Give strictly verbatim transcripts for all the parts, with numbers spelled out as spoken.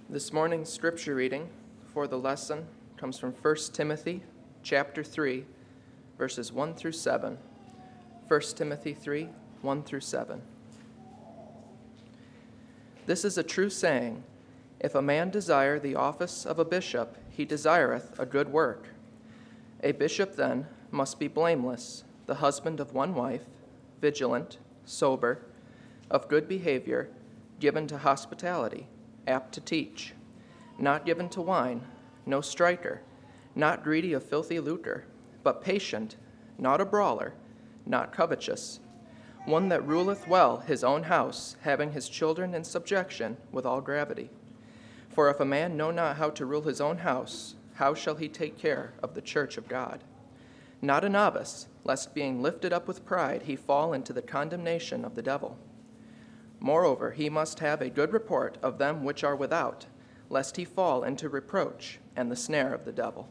This morning's scripture reading for the lesson comes from First Timothy chapter three, verses one through seven. First Timothy three, one through seven. This is a true saying, if a man desire the office of a bishop, he desireth a good work. A bishop then must be blameless, the husband of one wife, vigilant, sober, of good behavior, given to hospitality, apt to teach, not given to wine, no striker, not greedy of filthy lucre, but patient, not a brawler, not covetous, one that ruleth well his own house, having his children in subjection with all gravity. For if a man know not how to rule his own house, how shall he take care of the church of God? Not a novice, lest being lifted up with pride he fall into the condemnation of the devil. Moreover, he must have a good report of them which are without, lest he fall into reproach and the snare of the devil.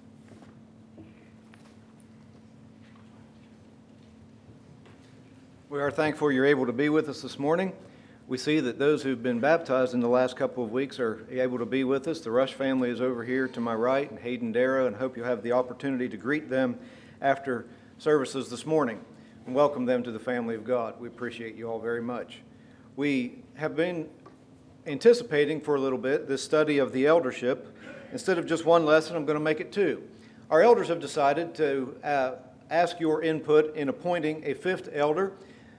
We are thankful you're able to be with us this morning. We see that those who've been baptized in the last couple of weeks are able to be with us. The Rush family is over here to my right, and Hayden Darrow, and hope you'll have the opportunity to greet them after services this morning and welcome them to the family of God. We appreciate you all very much. We have been anticipating for a little bit this study of the eldership. Instead of just one lesson, I'm going to make it two. Our elders have decided to uh, ask your input in appointing a fifth elder,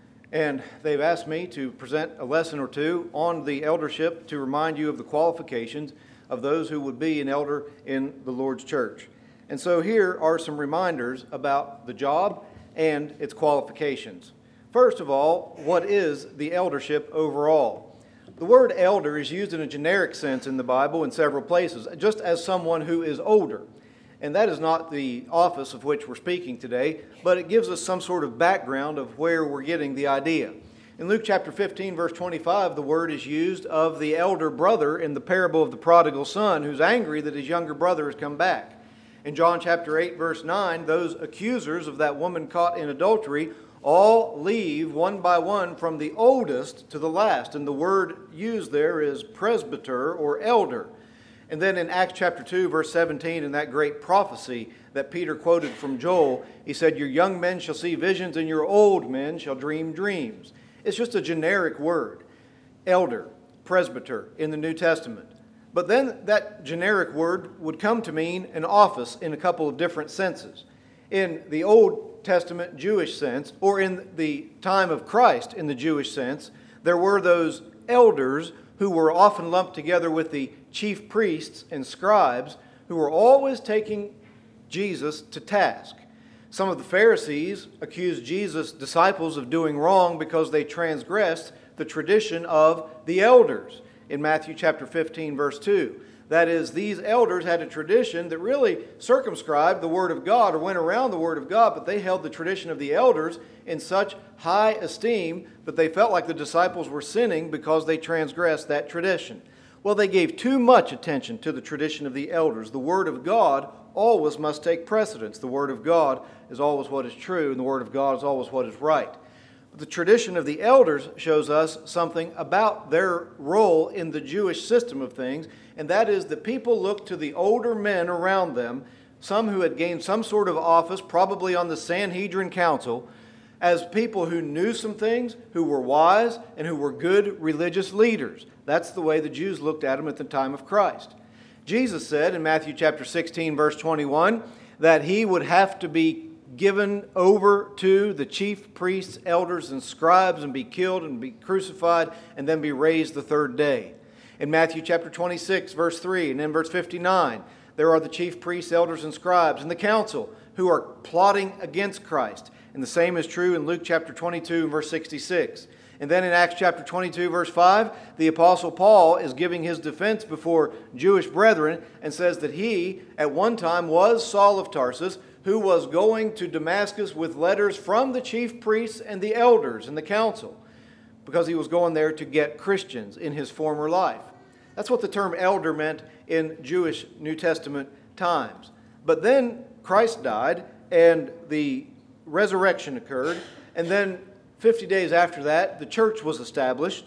and they've asked me to present a lesson or two on the eldership to remind you of the qualifications of those who would be an elder in the Lord's church. And so here are some reminders about the job and its qualifications. First of all, what is the eldership overall? The word elder is used in a generic sense in the Bible in several places, just as someone who is older. And that is not the office of which we're speaking today, but it gives us some sort of background of where we're getting the idea. In Luke chapter fifteen, verse twenty-five, the word is used of the elder brother in the parable of the prodigal son, who's angry that his younger brother has come back. In John chapter eight, verse nine, those accusers of that woman caught in adultery all leave one by one from the oldest to the last. And the word used there is presbyter or elder. And then in Acts chapter two, verse seventeen, in that great prophecy that Peter quoted from Joel, he said, your young men shall see visions and your old men shall dream dreams. It's just a generic word, elder, presbyter in the New Testament. But then that generic word would come to mean an office in a couple of different senses. In the Old Testament Jewish sense, or in the time of Christ in the Jewish sense, there were those elders who were often lumped together with the chief priests and scribes who were always taking Jesus to task. Some of the Pharisees accused Jesus' disciples of doing wrong because they transgressed the tradition of the elders in Matthew chapter fifteen, verse two. That is, these elders had a tradition that really circumscribed the Word of God or went around the Word of God, but they held the tradition of the elders in such high esteem that they felt like the disciples were sinning because they transgressed that tradition. Well, they gave too much attention to the tradition of the elders. The Word of God always must take precedence. The Word of God is always what is true, and the Word of God is always what is right. The tradition of the elders shows us something about their role in the Jewish system of things, and that is that people looked to the older men around them, some who had gained some sort of office, probably on the Sanhedrin Council, as people who knew some things, who were wise, and who were good religious leaders. That's the way the Jews looked at them at the time of Christ. Jesus said in Matthew chapter sixteen, verse twenty-one, that he would have to be given over to the chief priests, elders, and scribes and be killed and be crucified and then be raised the third day. In Matthew chapter twenty-six, verse three, and in verse fifty-nine, there are the chief priests, elders, and scribes and the council who are plotting against Christ. And the same is true in Luke chapter twenty-two, verse sixty-six. And then in Acts chapter twenty-two, verse five, the Apostle Paul is giving his defense before Jewish brethren and says that he, at one time, was Saul of Tarsus, who was going to Damascus with letters from the chief priests and the elders and the council, because he was going there to get Christians in his former life. That's what the term elder meant in Jewish New Testament times. But then Christ died, and the resurrection occurred, and then fifty days after that, the church was established,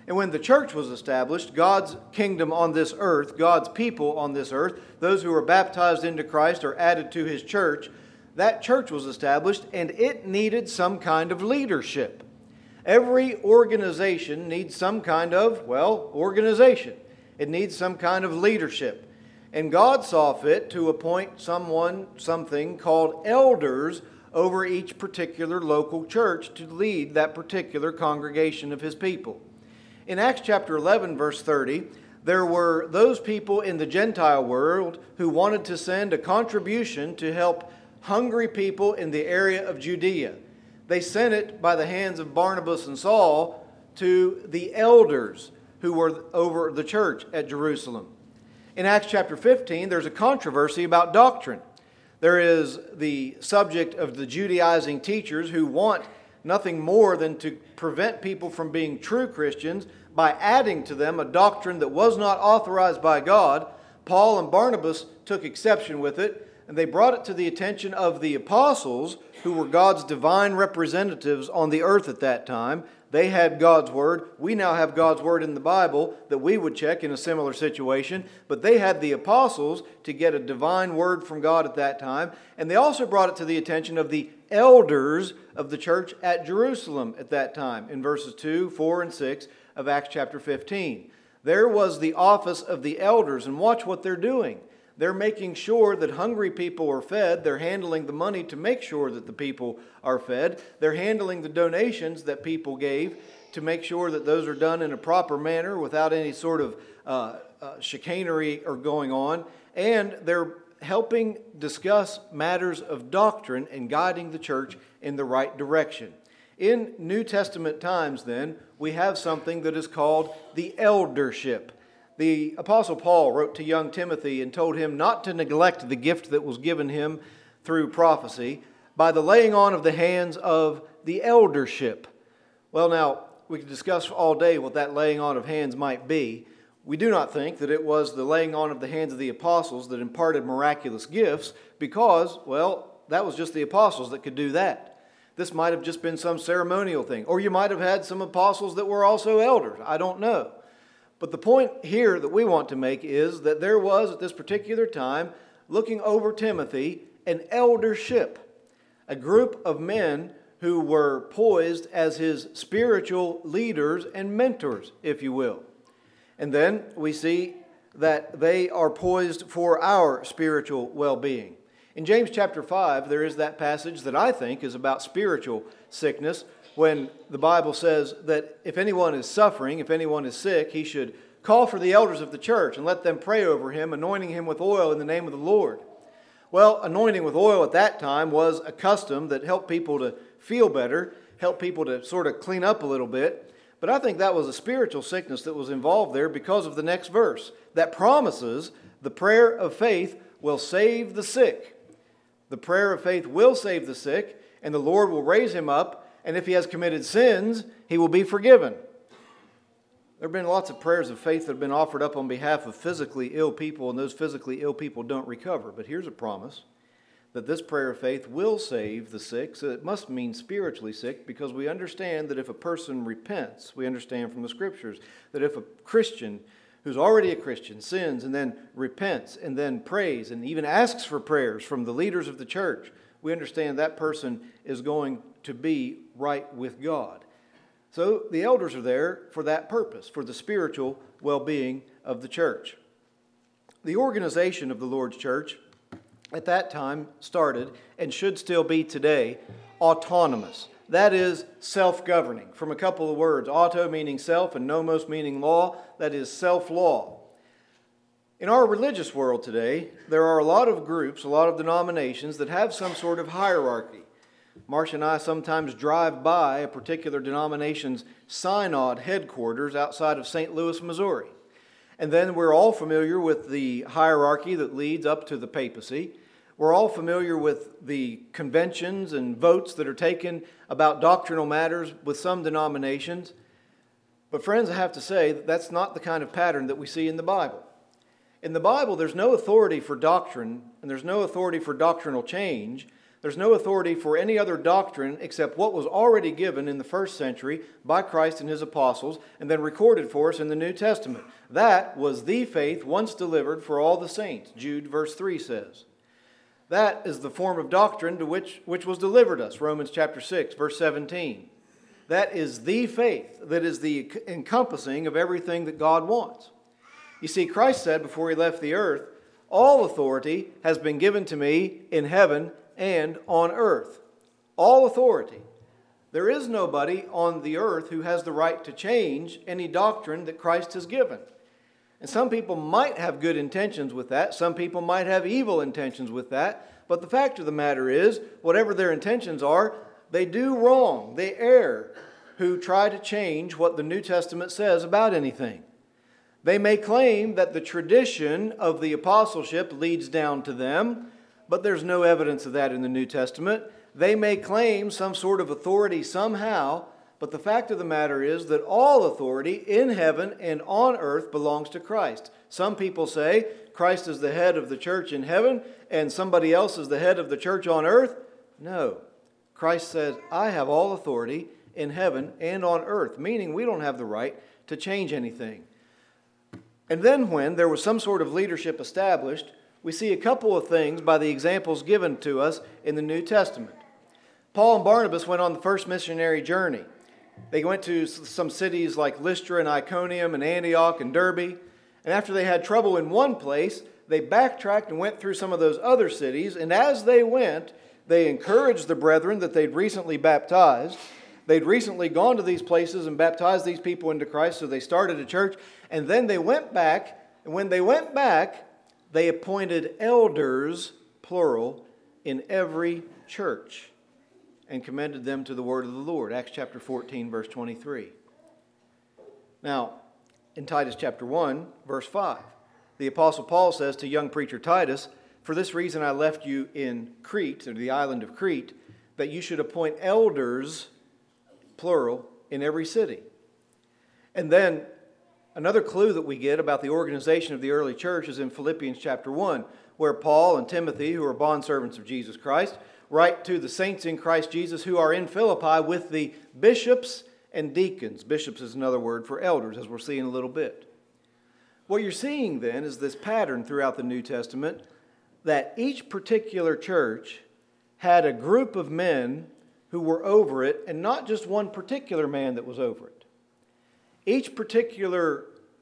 And when the church was established, God's kingdom on this earth, God's people on this earth, those who are baptized into Christ are added to His church, that church was established and it needed some kind of leadership. Every organization needs some kind of, well, organization. It needs some kind of leadership. And God saw fit to appoint someone, something called elders over each particular local church to lead that particular congregation of His people. In Acts chapter eleven, verse thirty, there were those people in the Gentile world who wanted to send a contribution to help hungry people in the area of Judea. They sent it by the hands of Barnabas and Saul to the elders who were over the church at Jerusalem. In Acts chapter fifteen, there's a controversy about doctrine. There is the subject of the Judaizing teachers who want nothing more than to prevent people from being true Christians by adding to them a doctrine that was not authorized by God. Paul and Barnabas took exception with it, and they brought it to the attention of the apostles, who were God's divine representatives on the earth at that time. They had God's Word. We now have God's Word in the Bible that we would check in a similar situation. But they had the apostles to get a divine word from God at that time. And they also brought it to the attention of the elders of the church at Jerusalem at that time, in verses two, four, and six of Acts chapter fifteen. There was the office of the elders, and watch what they're doing. They're making sure that hungry people are fed. They're handling the money to make sure that the people are fed. They're handling the donations that people gave to make sure that those are done in a proper manner without any sort of uh, uh, chicanery or going on. And they're helping discuss matters of doctrine and guiding the church in the right direction. In New Testament times, then, we have something that is called the eldership. The Apostle Paul wrote to young Timothy and told him not to neglect the gift that was given him through prophecy by the laying on of the hands of the eldership. Well, now, we could discuss all day what that laying on of hands might be. We do not think that it was the laying on of the hands of the apostles that imparted miraculous gifts because, well, that was just the apostles that could do that. This might have just been some ceremonial thing. Or you might have had some apostles that were also elders. I don't know. But the point here that we want to make is that there was at this particular time, looking over Timothy, an eldership, a group of men who were poised as his spiritual leaders and mentors, if you will. And then we see that they are poised for our spiritual well-being. In James chapter five, there is that passage that I think is about spiritual sickness, when the Bible says that if anyone is suffering, if anyone is sick, he should call for the elders of the church and let them pray over him, anointing him with oil in the name of the Lord. Well, anointing with oil at that time was a custom that helped people to feel better, helped people to sort of clean up a little bit. But I think that was a spiritual sickness that was involved there because of the next verse that promises the prayer of faith will save the sick. The prayer of faith will save the sick, and the Lord will raise him up. And if he has committed sins, he will be forgiven. There have been lots of prayers of faith that have been offered up on behalf of physically ill people, and those physically ill people don't recover. But here's a promise that this prayer of faith will save the sick. So it must mean spiritually sick, because we understand that if a person repents, we understand from the Scriptures that if a Christian who's already a Christian sins and then repents and then prays and even asks for prayers from the leaders of the church, we understand that person is going to be right with God. So the elders are there for that purpose, for the spiritual well-being of the church. The organization of the Lord's church at that time started, and should still be today, autonomous. That is self-governing, from a couple of words, auto meaning self and nomos meaning law. That is self-law. In our religious world today, there are a lot of groups, a lot of denominations that have some sort of hierarchy. Marcia and I sometimes drive by a particular denomination's synod headquarters outside of Saint Louis, Missouri. And then we're all familiar with the hierarchy that leads up to the papacy. We're all familiar with the conventions and votes that are taken about doctrinal matters with some denominations. But friends, I have to say that that's not the kind of pattern that we see in the Bible. In the Bible, there's no authority for doctrine, and there's no authority for doctrinal change. There's no authority for any other doctrine except what was already given in the first century by Christ and his apostles and then recorded for us in the New Testament. That was the faith once delivered for all the saints, Jude verse three says. That is the form of doctrine to which, which was delivered us, Romans chapter six, verse seventeen. That is the faith that is the encompassing of everything that God wants. You see, Christ said before he left the earth, all authority has been given to me in heaven and on earth. All authority. There is nobody on the earth who has the right to change any doctrine that Christ has given. And some people might have good intentions with that. Some people might have evil intentions with that. But the fact of the matter is, whatever their intentions are, they do wrong. They err who try to change what the New Testament says about anything. They may claim that the tradition of the apostleship leads down to them, but there's no evidence of that in the New Testament. They may claim some sort of authority somehow, but the fact of the matter is that all authority in heaven and on earth belongs to Christ. Some people say Christ is the head of the church in heaven and somebody else is the head of the church on earth. No. Christ says, I have all authority in heaven and on earth, meaning we don't have the right to change anything. And then when there was some sort of leadership established, we see a couple of things by the examples given to us in the New Testament. Paul and Barnabas went on the first missionary journey. They went to some cities like Lystra and Iconium and Antioch and Derbe. And after they had trouble in one place, they backtracked and went through some of those other cities. And as they went, they encouraged the brethren that they'd recently baptized. They'd recently gone to these places and baptized these people into Christ, so they started a church. And then they went back, and when they went back, they appointed elders, plural, in every church and commended them to the word of the Lord. Acts chapter fourteen, verse twenty-three. Now, in Titus chapter one, verse five, the Apostle Paul says to young preacher Titus, for this reason I left you in Crete, or the island of Crete, that you should appoint elders, plural, in every city. And then another clue that we get about the organization of the early church is in Philippians chapter one, where Paul and Timothy, who are bondservants of Jesus Christ, write to the saints in Christ Jesus who are in Philippi with the bishops and deacons. Bishops is another word for elders, as we'll see in a little bit. What you're seeing then is this pattern throughout the New Testament that each particular church had a group of men who were over it, and not just one particular man that was over it. Each particular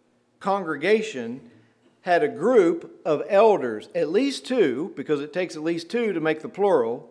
congregation had a group of elders, at least two, because it takes at least two to make the plural,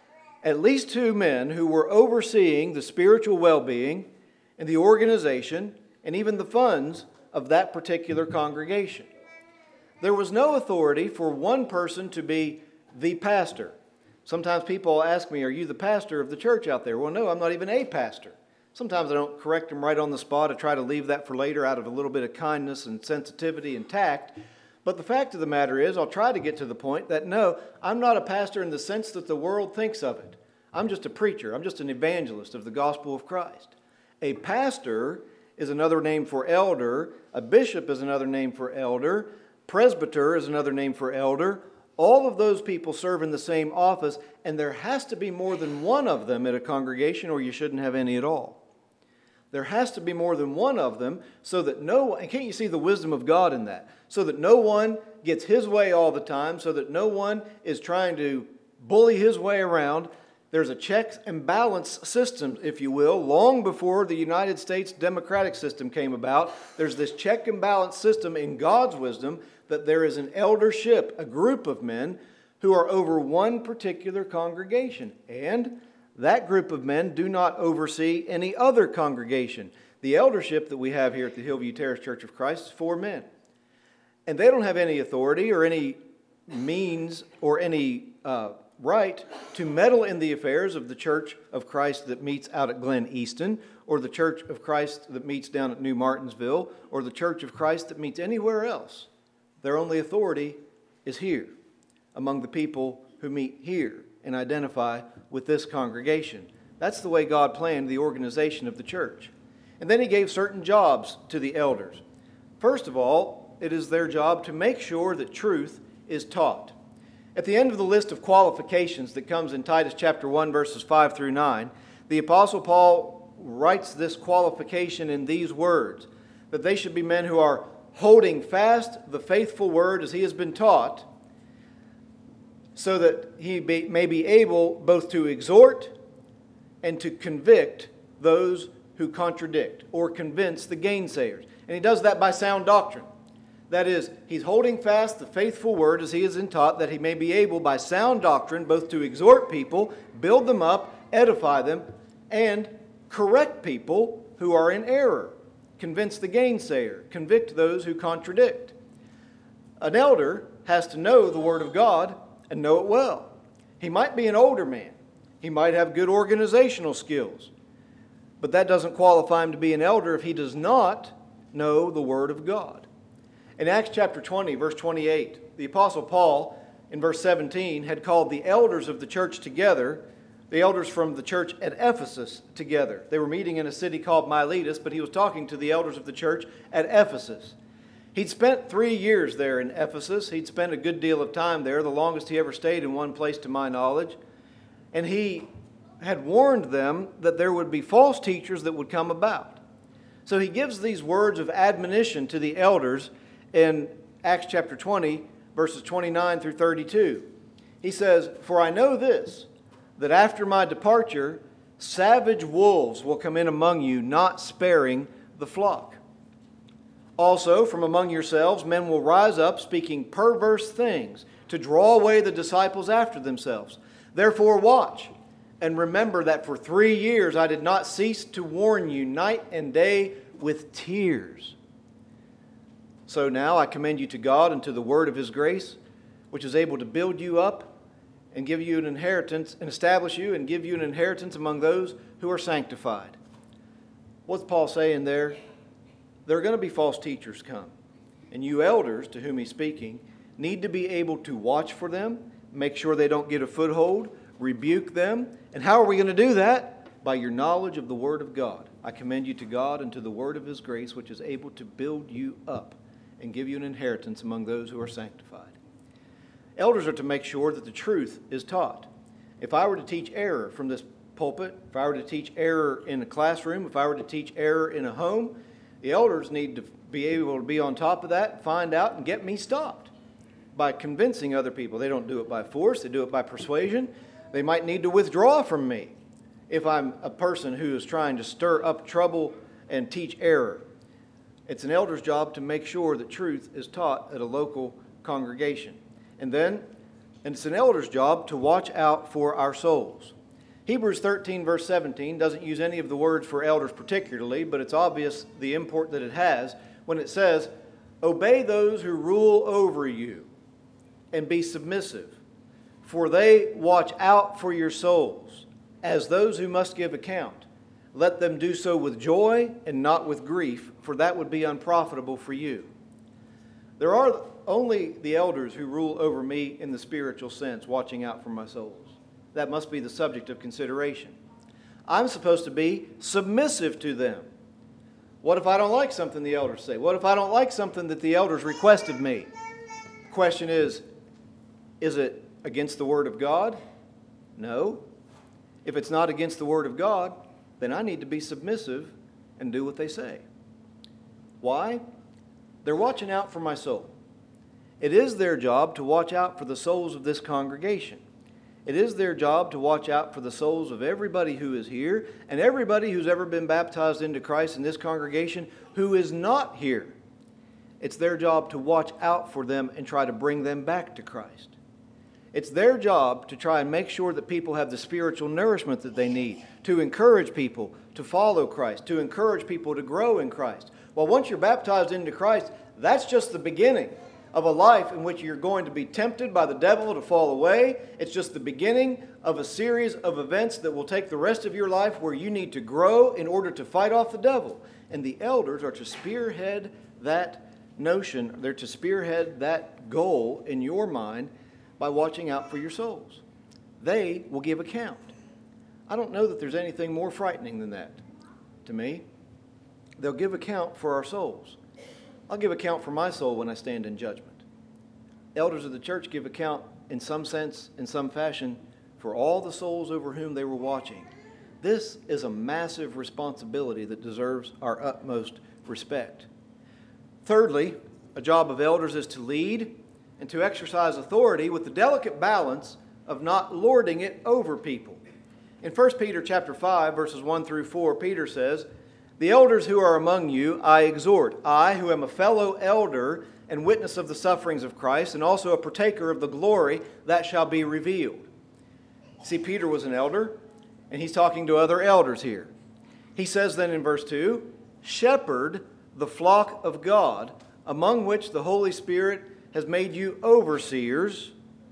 at least two men who were overseeing the spiritual well-being and the organization and even the funds of that particular congregation. There was no authority for one person to be the pastor. Sometimes people ask me, are you the pastor of the church out there? Well, no, I'm not even a pastor. Sometimes I don't correct them right on the spot. I try to leave that for later out of a little bit of kindness and sensitivity and tact. But the fact of the matter is, I'll try to get to the point that no, I'm not a pastor in the sense that the world thinks of it. I'm just a preacher. I'm just an evangelist of the gospel of Christ. A pastor is another name for elder. A bishop is another name for elder. Presbyter is another name for elder. All of those people serve in the same office, and there has to be more than one of them at a congregation, or you shouldn't have any at all. There has to be more than one of them so that no one, and can't you see the wisdom of God in that? So that no one gets his way all the time, so that no one is trying to bully his way around. There's a checks and balance system, if you will. Long before the United States democratic system came about, there's this check and balance system in God's wisdom that there is an eldership, a group of men who are over one particular congregation. And that group of men do not oversee any other congregation. The eldership that we have here at the Hillview Terrace Church of Christ is four men. And they don't have any authority or any means or any uh, right to meddle in the affairs of the Church of Christ that meets out at Glen Easton, or the Church of Christ that meets down at New Martinsville, or the Church of Christ that meets anywhere else. Their only authority is here, among the people who meet here and identify with this congregation. That's the way God planned the organization of the church. And then he gave certain jobs to the elders. First of all, it is their job to make sure that truth is taught. At the end of the list of qualifications that comes in Titus chapter one, verses five through nine, the Apostle Paul writes this qualification in these words, that they should be men who are holding fast the faithful word as he has been taught, so that he be, may be able both to exhort and to convict those who contradict or convince the gainsayers. And he does that by sound doctrine. That is, he's holding fast the faithful word as he is in taught, that he may be able by sound doctrine both to exhort people, build them up, edify them, and correct people who are in error, convince the gainsayer, convict those who contradict. An elder has to know the Word of God and know it well. He might be an older man. He might have good organizational skills. But that doesn't qualify him to be an elder if he does not know the Word of God. In Acts chapter twenty, verse twenty-eight, the Apostle Paul, in verse seventeen, had called the elders of the church together, the elders from the church at Ephesus together. They were meeting in a city called Miletus, but he was talking to the elders of the church at Ephesus. He'd spent three years there in Ephesus. He'd spent a good deal of time there, the longest he ever stayed in one place to my knowledge. And he had warned them that there would be false teachers that would come about. So he gives these words of admonition to the elders in Acts chapter twenty, verses twenty-nine through thirty-two. He says, "For I know this, that after my departure, savage wolves will come in among you, not sparing the flock. Also, from among yourselves, men will rise up, speaking perverse things, to draw away the disciples after themselves. Therefore watch, and remember that for three years I did not cease to warn you night and day with tears. So now I commend you to God and to the word of His grace, which is able to build you up and give you an inheritance, and establish you and give you an inheritance among those who are sanctified." What's Paul saying there? There are going to be false teachers come. And you elders, to whom he's speaking, need to be able to watch for them, make sure they don't get a foothold, rebuke them. And how are we going to do that? By your knowledge of the Word of God. I commend you to God and to the word of His grace, which is able to build you up and give you an inheritance among those who are sanctified. Elders are to make sure that the truth is taught. If I were to teach error from this pulpit, if I were to teach error in a classroom, if I were to teach error in a home, the elders need to be able to be on top of that, find out, and get me stopped by convincing other people. They don't do it by force, they do it by persuasion. They might need to withdraw from me if I'm a person who is trying to stir up trouble and teach error. It's an elder's job to make sure that truth is taught at a local congregation. And then, and it's an elder's job to watch out for our souls. Hebrews thirteen, verse seventeen, doesn't use any of the words for elders particularly, but it's obvious the import that it has when it says, "Obey those who rule over you, and be submissive, for they watch out for your souls, as those who must give account. Let them do so with joy and not with grief, for that would be unprofitable for you." There are only the elders who rule over me in the spiritual sense, watching out for my souls. That must be the subject of consideration. I'm supposed to be submissive to them. What if I don't like something the elders say? What if I don't like something that the elders request of me? The question is, is it against the Word of God? No. If it's not against the Word of God, then I need to be submissive and do what they say. Why? They're watching out for my soul. It is their job to watch out for the souls of this congregation. It is their job to watch out for the souls of everybody who is here and everybody who's ever been baptized into Christ in this congregation who is not here. It's their job to watch out for them and try to bring them back to Christ. It's their job to try and make sure that people have the spiritual nourishment that they need, to encourage people to follow Christ, to encourage people to grow in Christ. Well, once you're baptized into Christ, that's just the beginning of a life in which you're going to be tempted by the devil to fall away. It's just the beginning of a series of events that will take the rest of your life where you need to grow in order to fight off the devil. And the elders are to spearhead that notion, they're to spearhead that goal in your mind by watching out for your souls. They will give account. I don't know that there's anything more frightening than that to me. They'll give account for our souls. I'll give account for my soul when I stand in judgment. Elders of the church give account in some sense, in some fashion, for all the souls over whom they were watching. This is a massive responsibility that deserves our utmost respect. Thirdly, a job of elders is to lead and to exercise authority with the delicate balance of not lording it over people. In First Peter chapter five, verses one through four, Peter says, "The elders who are among you I exhort, I who am a fellow elder and witness of the sufferings of Christ, and also a partaker of the glory that shall be revealed." See, Peter was an elder, and he's talking to other elders here. He says then in verse two, "Shepherd the flock of God, among which the Holy Spirit has made you overseers."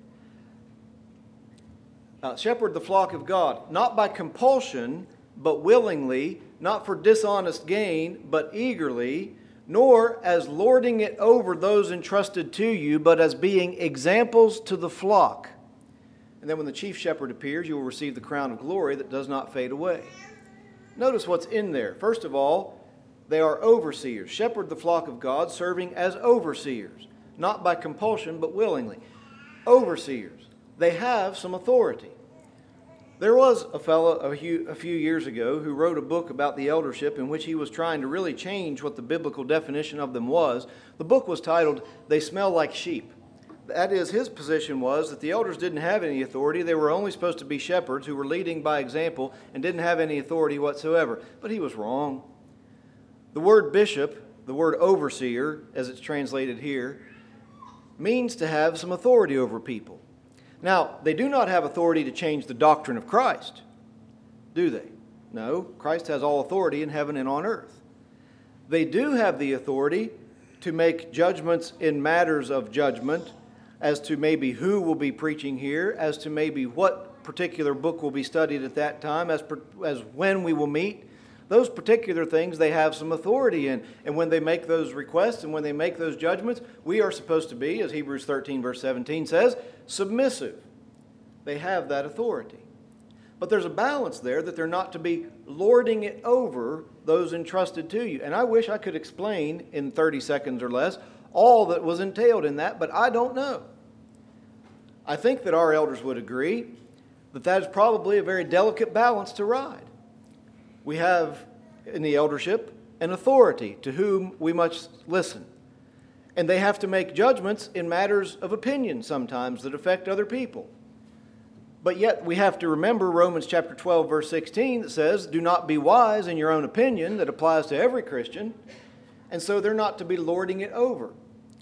Uh, shepherd the flock of God, not by compulsion, but willingly, not for dishonest gain, but eagerly, nor as lording it over those entrusted to you, but as being examples to the flock. And then when the chief shepherd appears, you will receive the crown of glory that does not fade away. Notice what's in there. First of all, they are overseers. Shepherd the flock of God, serving as overseers, not by compulsion, but willingly. Overseers. They have some authority. There was a fellow a few, a few years ago who wrote a book about the eldership in which he was trying to really change what the biblical definition of them was. The book was titled, "They Smell Like Sheep." That is, his position was that the elders didn't have any authority. They were only supposed to be shepherds who were leading by example and didn't have any authority whatsoever. But he was wrong. The word bishop, the word overseer, as it's translated here, means to have some authority over people. Now, they do not have authority to change the doctrine of Christ, do they? No, Christ has all authority in heaven and on earth. They do have the authority to make judgments in matters of judgment, as to maybe who will be preaching here, as to maybe what particular book will be studied at that time, as, per, as when we will meet. Those particular things they have some authority in. And when they make those requests and when they make those judgments, we are supposed to be, as Hebrews thirteen verse seventeen says, submissive. They have that authority. But there's a balance there that they're not to be lording it over those entrusted to you. And I wish I could explain in thirty seconds or less all that was entailed in that, but I don't know. I think that our elders would agree that that is probably a very delicate balance to ride. We have in the eldership an authority to whom we must listen. And they have to make judgments in matters of opinion sometimes that affect other people. But yet we have to remember Romans chapter twelve verse sixteen that says, "Do not be wise in your own opinion," that applies to every Christian. And so they're not to be lording it over.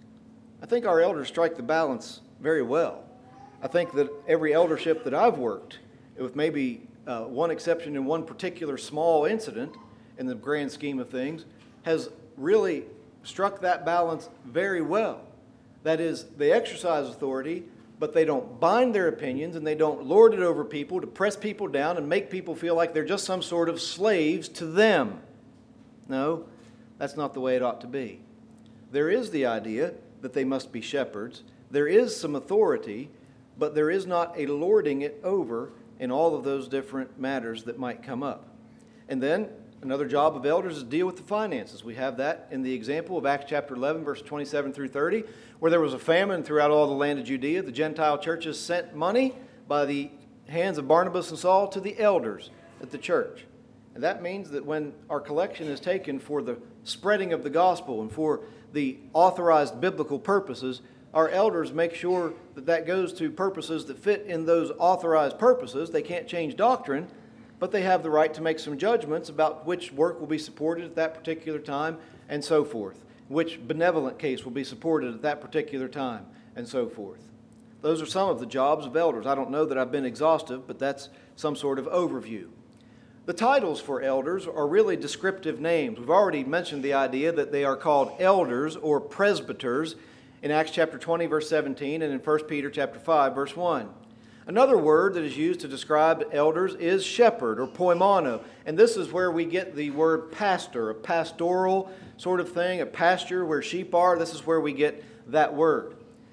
I think our elders strike the balance very well. I think that every eldership that I've worked, with maybe uh, one exception in one particular small incident in the grand scheme of things, has really struck that balance very well. That is, they exercise authority, but they don't bind their opinions and they don't lord it over people to press people down and make people feel like they're just some sort of slaves to them. No, that's not the way it ought to be. There is the idea that they must be shepherds. There is some authority, but there is not a lording it over in all of those different matters that might come up. And then another job of elders is to deal with the finances. We have that in the example of Acts chapter eleven, verse twenty-seven through thirty, where there was a famine throughout all the land of Judea. The Gentile churches sent money by the hands of Barnabas and Saul to the elders at the church. And that means that when our collection is taken for the spreading of the gospel and for the authorized biblical purposes, our elders make sure that that goes to purposes that fit in those authorized purposes. They can't change doctrine, but they have the right to make some judgments about which work will be supported at that particular time and so forth, which benevolent case will be supported at that particular time and so forth. Those are some of the jobs of elders. I don't know that I've been exhaustive, but that's some sort of overview. The titles for elders are really descriptive names. We've already mentioned the idea that they are called elders or presbyters in Acts chapter twenty, verse seventeen, and in First Peter chapter five, verse one. Another word that is used to describe elders is shepherd or poimano, and this is where we get the word pastor, a pastoral sort of thing, a pasture where sheep are. This is where we get that word.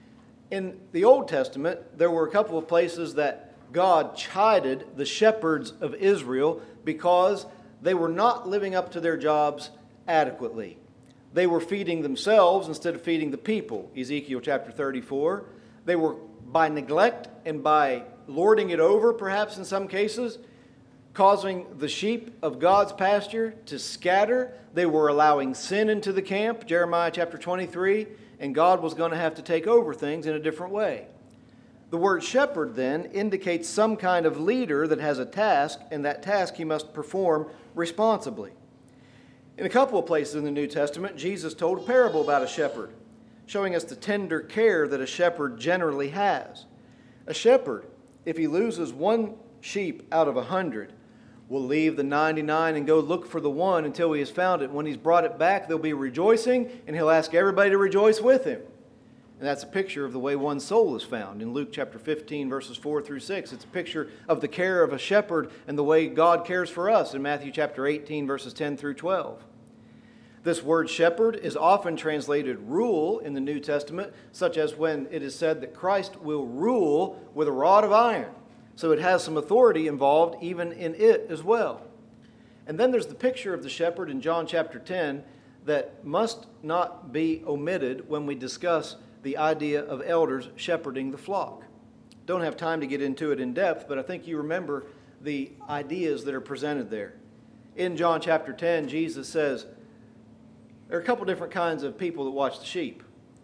In the Old Testament, there were a couple of places that God chided the shepherds of Israel because they were not living up to their jobs adequately. They were feeding themselves instead of feeding the people, Ezekiel chapter thirty-four. They were by neglect and by lording it over, perhaps in some cases, causing the sheep of God's pasture to scatter. They were allowing sin into the camp, Jeremiah chapter twenty-three, and God was going to have to take over things in a different way. The word shepherd then indicates some kind of leader that has a task, and that task he must perform responsibly. In a couple of places in the New Testament, Jesus told a parable about a shepherd, showing us the tender care that a shepherd generally has. A shepherd, if he loses one sheep out of a hundred, will leave the ninety-nine and go look for the one until he has found it. When he's brought it back, there'll be rejoicing, and he'll ask everybody to rejoice with him. And that's a picture of the way one soul is found in Luke chapter fifteen, verses four through six. It's a picture of the care of a shepherd and the way God cares for us in Matthew chapter eighteen, verses ten through twelve. This word shepherd is often translated rule in the New Testament, such as when it is said that Christ will rule with a rod of iron. So it has some authority involved even in it as well. And then there's the picture of the shepherd in John chapter ten that must not be omitted when we discuss the idea of elders shepherding the flock. Don't have time to get into it in depth, but I think you remember the ideas that are presented there. In John chapter ten, Jesus says, there are a couple different kinds of people that watch the sheep.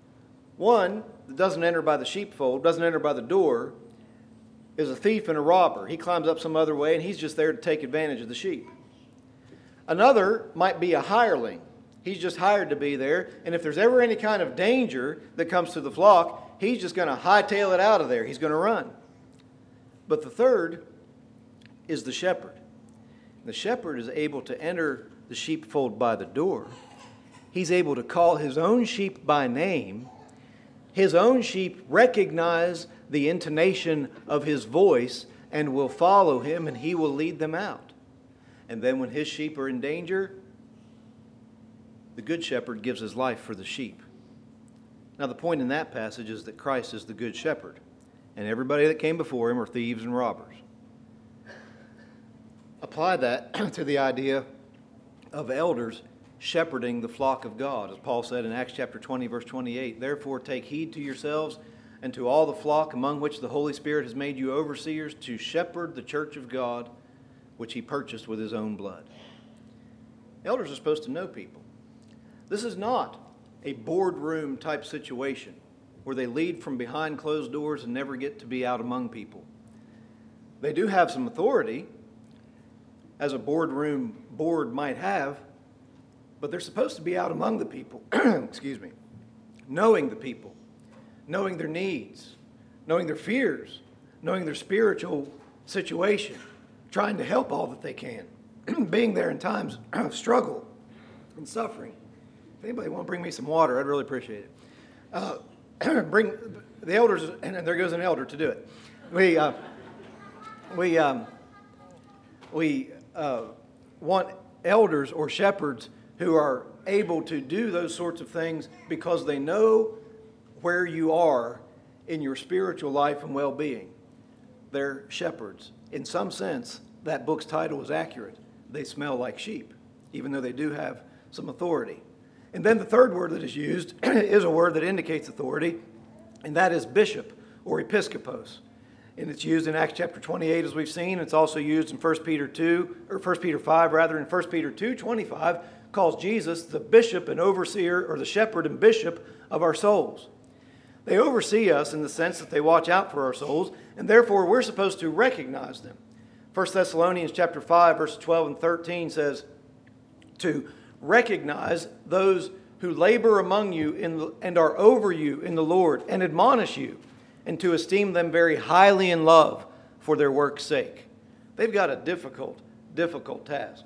One that doesn't enter by the sheepfold, doesn't enter by the door, is a thief and a robber. He climbs up some other way and he's just there to take advantage of the sheep. Another might be a hireling. He's just hired to be there, and if there's ever any kind of danger that comes to the flock, he's just going to hightail it out of there. He's going to run. But the third is the shepherd. The shepherd is able to enter the sheepfold by the door. He's able to call his own sheep by name. His own sheep recognize the intonation of his voice and will follow him, and he will lead them out. And then when his sheep are in danger, the good shepherd gives his life for the sheep. Now, the point in that passage is that Christ is the good shepherd, and everybody that came before him are thieves and robbers. Apply that to the idea of elders shepherding the flock of God, as Paul said in Acts chapter twenty, verse twenty-eight, "Therefore take heed to yourselves and to all the flock among which the Holy Spirit has made you overseers, to shepherd the church of God, which he purchased with his own blood." Elders are supposed to know people. This is not a boardroom type situation where they lead from behind closed doors and never get to be out among people. They do have some authority, as a boardroom board might have, but they're supposed to be out among the people, excuse me, knowing the people, knowing their needs, knowing their fears, knowing their spiritual situation, trying to help all that they can, being there in times of struggle and suffering. If anybody want to bring me some water, I'd really appreciate it. Uh, bring the elders, and there goes an elder to do it. We uh, we um, we uh, want elders or shepherds who are able to do those sorts of things because they know where you are in your spiritual life and well-being. They're shepherds. In some sense, that book's title is accurate. They smell like sheep, even though they do have some authority. And then the third word that is used is a word that indicates authority, and that is bishop or episkopos. And it's used in Acts chapter twenty-eight, as we've seen. It's also used in First Peter two, or First Peter five, rather, in First Peter two twenty-five, calls Jesus the bishop and overseer, or the shepherd and bishop of our souls. They oversee us in the sense that they watch out for our souls, and therefore we're supposed to recognize them. First Thessalonians chapter five, verses twelve and thirteen says to recognize those who labor among you in the, and are over you in the Lord, and admonish you, and to esteem them very highly in love for their work's sake. They've got a difficult, difficult task.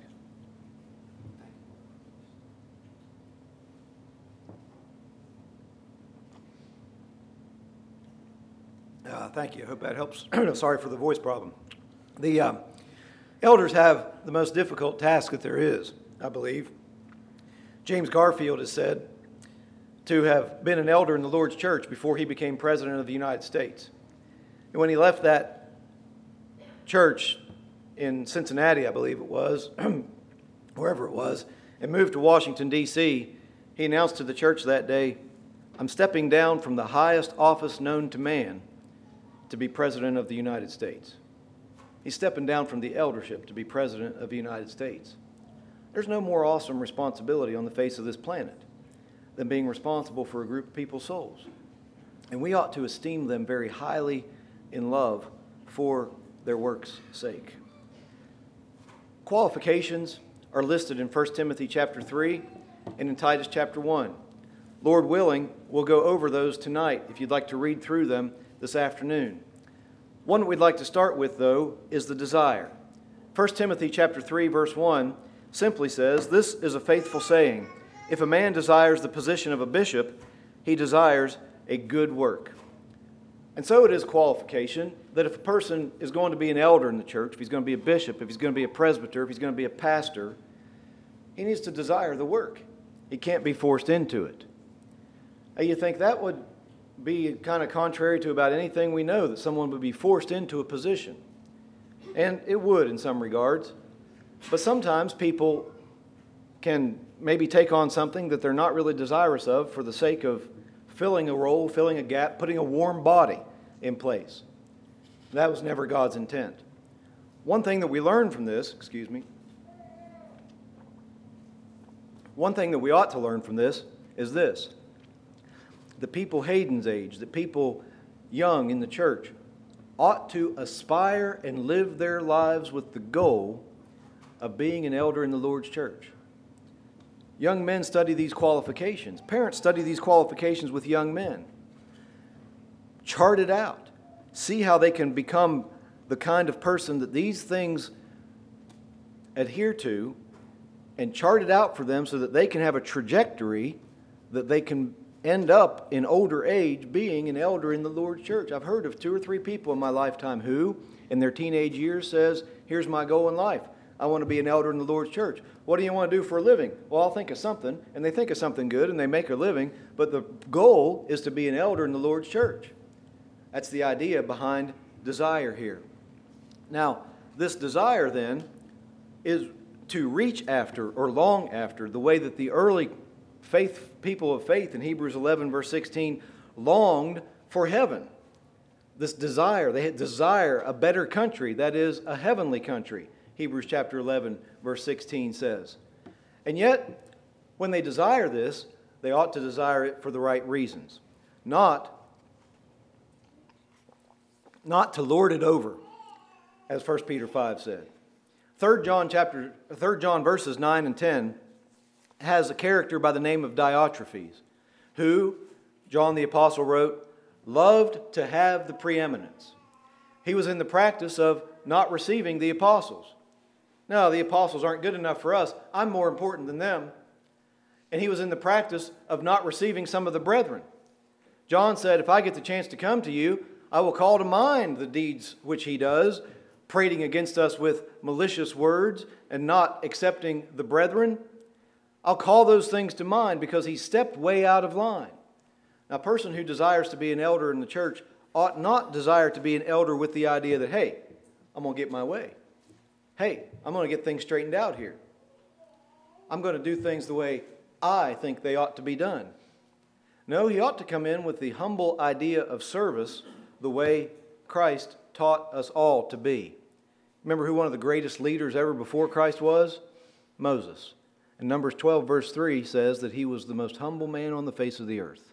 Uh, thank you. I hope that helps. Sorry for the voice problem. The uh, elders have the most difficult task that there is, I believe. James Garfield is said to have been an elder in the Lord's church before he became president of the United States. And when he left that church in Cincinnati, I believe it was, wherever it was, and moved to Washington, D C, he announced to the church that day, "I'm stepping down from the highest office known to man to be President of the United States. He's stepping down from the eldership to be President of the United States. There's no more awesome responsibility on the face of this planet than being responsible for a group of people's souls. And we ought to esteem them very highly in love for their work's sake. Qualifications are listed in First Timothy chapter three and in Titus chapter one. Lord willing, we'll go over those tonight if you'd like to read through them this afternoon. One that we'd like to start with, though, is the desire. First Timothy chapter three, verse one simply says, "This is a faithful saying. If a man desires the position of a bishop, he desires a good work." And so it is qualification that if a person is going to be an elder in the church, if he's going to be a bishop, if he's going to be a presbyter, if he's going to be a pastor, he needs to desire the work. He can't be forced into it. Now, you think that would be kind of contrary to about anything we know, that someone would be forced into a position. And it would in some regards. But sometimes people can maybe take on something that they're not really desirous of for the sake of filling a role, filling a gap, putting a warm body in place. That was never God's intent. One thing that we learn from this, excuse me, one thing that we ought to learn from this is this. The people Hayden's age, the people young in the church, ought to aspire and live their lives with the goal of being an elder in the Lord's church. Young men study these qualifications. Parents study these qualifications with young men. Chart it out. See how they can become the kind of person that these things adhere to, and chart it out for them so that they can have a trajectory that they can end up in older age being an elder in the Lord's church. I've heard of two or three people in my lifetime who, in their teenage years, says, "Here's my goal in life. I want to be an elder in the Lord's church." "What do you want to do for a living?" "Well, I'll think of something." And they think of something good and they make a living, but the goal is to be an elder in the Lord's church. That's the idea behind desire here. Now, this desire then is to reach after or long after the way that the early faith people of faith in Hebrews eleven verse sixteen longed for heaven. This desire, they had desire a better country, that is a heavenly country. Hebrews chapter eleven verse sixteen says. And yet, when they desire this, they ought to desire it for the right reasons. Not, not to lord it over, as First Peter five said. Third John chapter, Third John verses nine and ten has a character by the name of Diotrephes, who, John the Apostle wrote, loved to have the preeminence. He was in the practice of not receiving the apostles. No, the apostles aren't good enough for us. I'm more important than them. And he was in the practice of not receiving some of the brethren. John said, "If I get the chance to come to you, I will call to mind the deeds which he does, prating against us with malicious words and not accepting the brethren. I'll call those things to mind," because he stepped way out of line. Now, a person who desires to be an elder in the church ought not desire to be an elder with the idea that, hey, I'm going to get my way. Hey, I'm going to get things straightened out here. I'm going to do things the way I think they ought to be done. No, he ought to come in with the humble idea of service the way Christ taught us all to be. Remember who one of the greatest leaders ever before Christ was? Moses. And Numbers twelve verse three says that he was the most humble man on the face of the earth.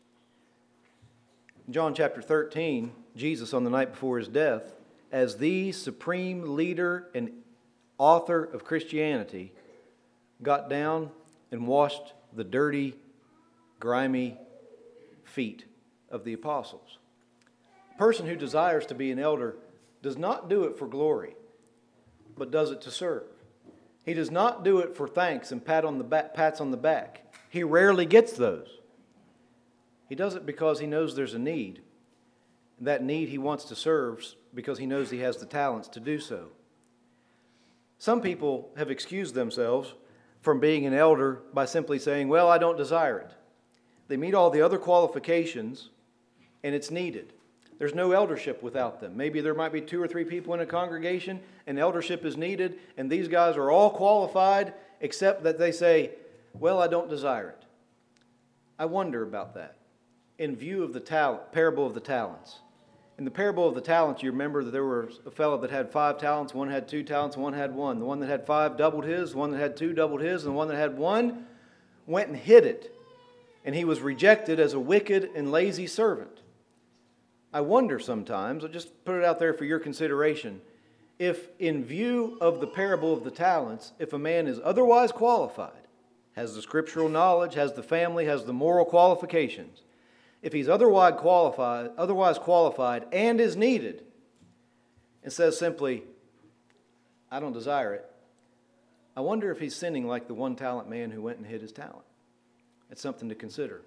In John chapter thirteen, Jesus on the night before his death, as the supreme leader and author of Christianity, got down and washed the dirty, grimy feet of the apostles. A person who desires to be an elder does not do it for glory, but does it to serve. He does not do it for thanks and pat on the back, pats on the back. He rarely gets those. He does it because he knows there's a need. And that need he wants to serve because he knows he has the talents to do so. Some people have excused themselves from being an elder by simply saying, well, I don't desire it. They meet all the other qualifications and it's needed. There's no eldership without them. Maybe there might be two or three people in a congregation and eldership is needed, and these guys are all qualified except that they say, well, I don't desire it. I wonder about that. In view of the talent, parable of the talents, In the parable of the talents, you remember that there was a fellow that had five talents, one had two talents, and one had one. The one that had five doubled his, the one that had two doubled his, and the one that had one went and hid it. And he was rejected as a wicked and lazy servant. I wonder sometimes, I'll just put it out there for your consideration, if in view of the parable of the talents, if a man is otherwise qualified, has the scriptural knowledge, has the family, has the moral qualifications, if he's otherwise qualified, otherwise qualified and is needed, and says simply, I don't desire it, I wonder if he's sinning like the one talent man who went and hid his talent. It's something to consider.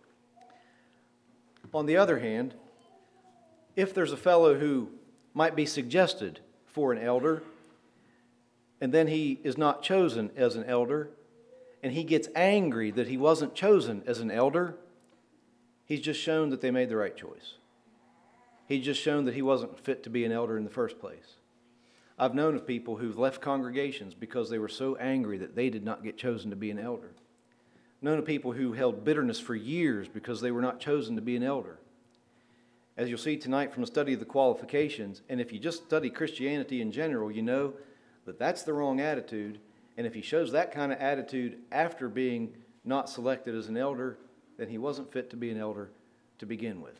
On the other hand, if there's a fellow who might be suggested for an elder, and then he is not chosen as an elder, and he gets angry that he wasn't chosen as an elder, he's just shown that they made the right choice. He's just shown that he wasn't fit to be an elder in the first place. I've known of people who've left congregations because they were so angry that they did not get chosen to be an elder. I've known of people who held bitterness for years because they were not chosen to be an elder. As you'll see tonight from the study of the qualifications, and if you just study Christianity in general, you know that that's the wrong attitude. And if he shows that kind of attitude after being not selected as an elder, then he wasn't fit to be an elder to begin with.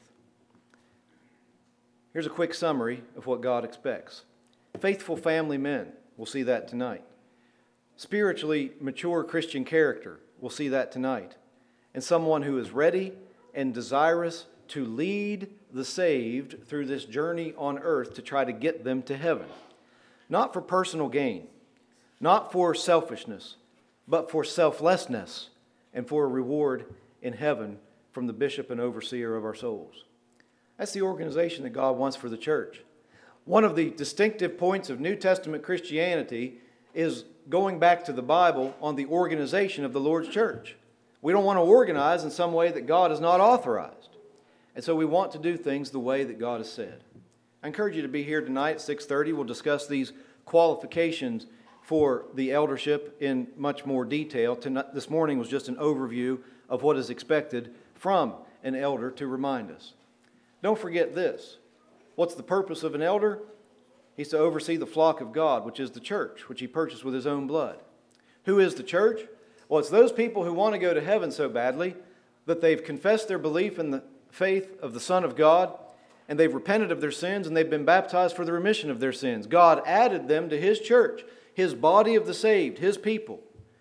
Here's a quick summary of what God expects. Faithful family men, we'll see that tonight. Spiritually mature Christian character, we'll see that tonight. And someone who is ready and desirous to lead the saved through this journey on earth to try to get them to heaven. Not for personal gain, not for selfishness, but for selflessness and for a reward in heaven from the bishop and overseer of our souls. That's the organization that God wants for the church. One of the distinctive points of New Testament Christianity is going back to the Bible on the organization of the Lord's church. We don't want to organize in some way that God has not authorized. And so we want to do things the way that God has said. I encourage you to be here tonight at six thirty. We'll discuss these qualifications for the eldership in much more detail. Tonight, this morning was just an overview of what is expected from an elder to remind us. Don't forget this. What's the purpose of an elder? He's to oversee the flock of God, which is the church, which he purchased with his own blood. Who is the church? Well, it's those people who want to go to heaven so badly that they've confessed their belief in the faith of the Son of God, and they've repented of their sins, and they've been baptized for the remission of their sins. God added them to his church, his body of the saved, his people,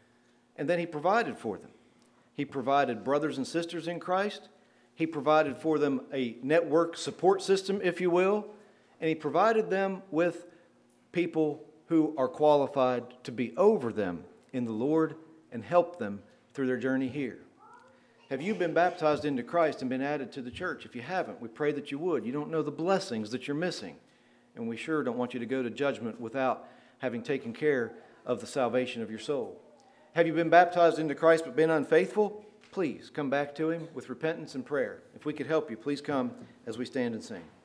and then he provided for them. He provided brothers and sisters in Christ. He provided for them a network support system, if you will, and he provided them with people who are qualified to be over them in the Lord and help them through their journey here. Have you been baptized into Christ and been added to the church? If you haven't, we pray that you would. You don't know the blessings that you're missing, and we sure don't want you to go to judgment without having taken care of the salvation of your soul. Have you been baptized into Christ but been unfaithful? Please come back to him with repentance and prayer. If we could help you, please come as we stand and sing.